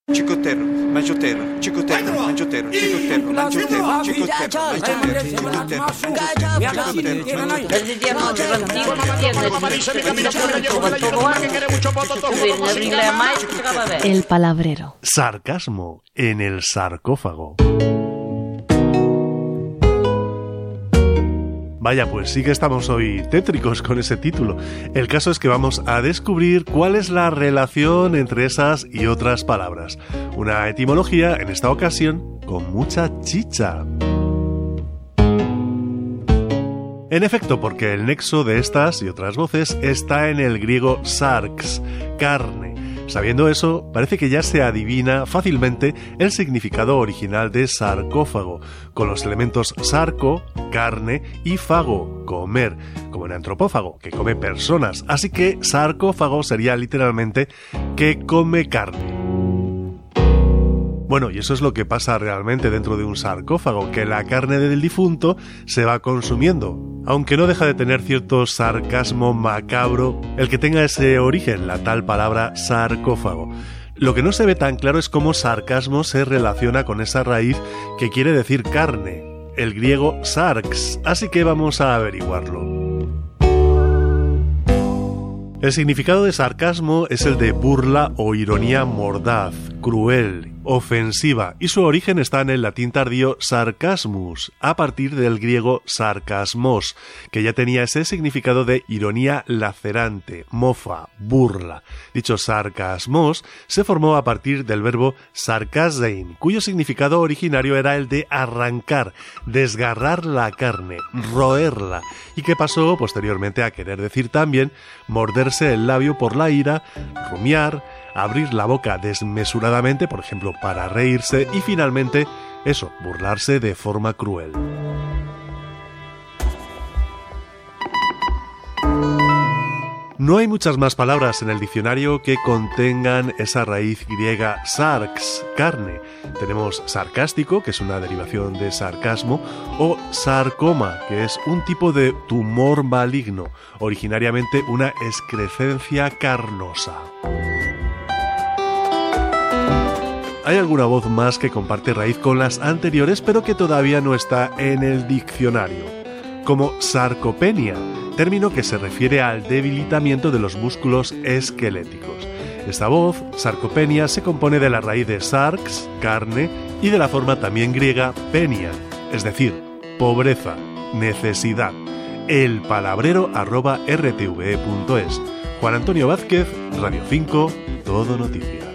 Chicotero, mangiotero, chicotero, mangiotero, chicotero, mangiotero, El palabrero. Sarcasmo en el sarcófago. Vaya, pues sí que estamos hoy tétricos con ese título. El caso es que vamos a descubrir cuál es la relación entre esas y otras palabras. Una etimología, en esta ocasión, con mucha chicha. En efecto, porque el nexo de estas y otras voces está en el griego sarx, carne. Sabiendo eso, parece que ya se adivina fácilmente el significado original de sarcófago, con los elementos sarco, carne, y fago, comer, como en antropófago, que come personas. Así que sarcófago sería literalmente que come carne. Bueno, y eso es lo que pasa realmente dentro de un sarcófago, que la carne del difunto se va consumiendo, aunque no deja de tener cierto sarcasmo macabro el que tenga ese origen, la tal palabra sarcófago. Lo que no se ve tan claro es cómo sarcasmo se relaciona con esa raíz que quiere decir carne, el griego sarx, así que vamos a averiguarlo. El significado de sarcasmo es el de burla o ironía mordaz, cruel, ofensiva, y su origen está en el latín tardío sarcasmus, a partir del griego sarcasmos, que ya tenía ese significado de ironía lacerante, mofa, burla. Dicho sarcasmos se formó a partir del verbo sarkazein, cuyo significado originario era el de arrancar, desgarrar la carne, roerla, y que pasó posteriormente a querer decir también morderse el labio por la ira, rumiar, abrir la boca desmesuradamente, por ejemplo, para reírse, y finalmente, eso, burlarse de forma cruel. No hay muchas más palabras en el diccionario que contengan esa raíz griega sarx, carne. Tenemos sarcástico, que es una derivación de sarcasmo, o sarcoma, que es un tipo de tumor maligno, originariamente una excrescencia carnosa. Hay alguna voz más que comparte raíz con las anteriores, pero que todavía no está en el diccionario, como sarcopenia, término que se refiere al debilitamiento de los músculos esqueléticos. Esta voz, sarcopenia, se compone de la raíz de sarx, carne, y de la forma también griega penia, es decir, pobreza, necesidad. elpalabrero@rtve.es. Juan Antonio Vázquez, Radio 5, Todo Noticias.